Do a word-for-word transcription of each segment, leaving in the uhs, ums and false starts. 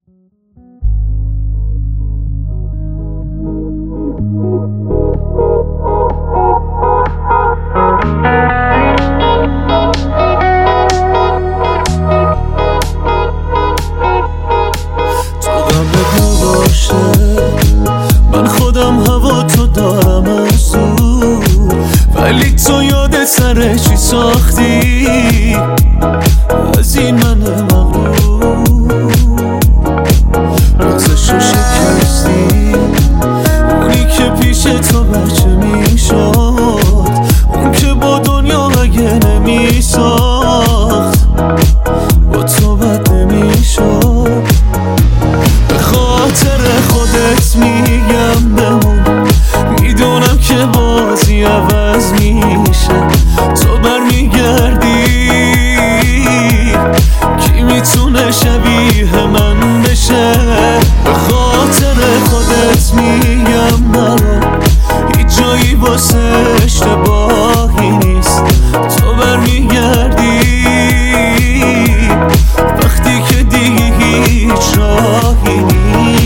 من خودم هوا تو دارم از دور، ولی تو یاد سر چی ساختی از این من مغرور. رازشو شکستی، اونی که پیش تو بچه میشد، اون که با دنیا اگه نمیساخت با تو بد نمیشد. به خاطر خودت میگم بمون، میدونم که بازی عوض میشه. تو برمیگردی، کی میتونه شبیه من بشه؟ به خاطر خودت میگم نرو، هیچ جایی واسه اشتباهی نیست. تو برمیگردی وقتی که دیگه هیچ راهی نیست.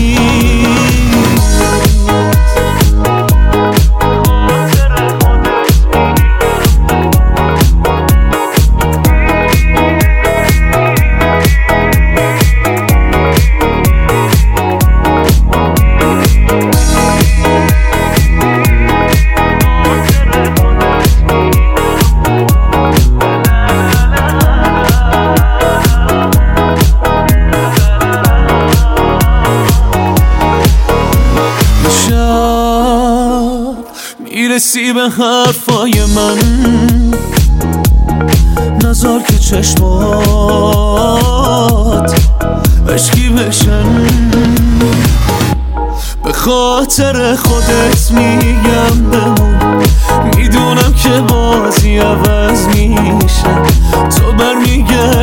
میرسی به حرفای من، نذار که چشمات عشقی بشن. به خاطر خودت میگم بمون، میدونم که بازی عوض میشه. تو برمیگردی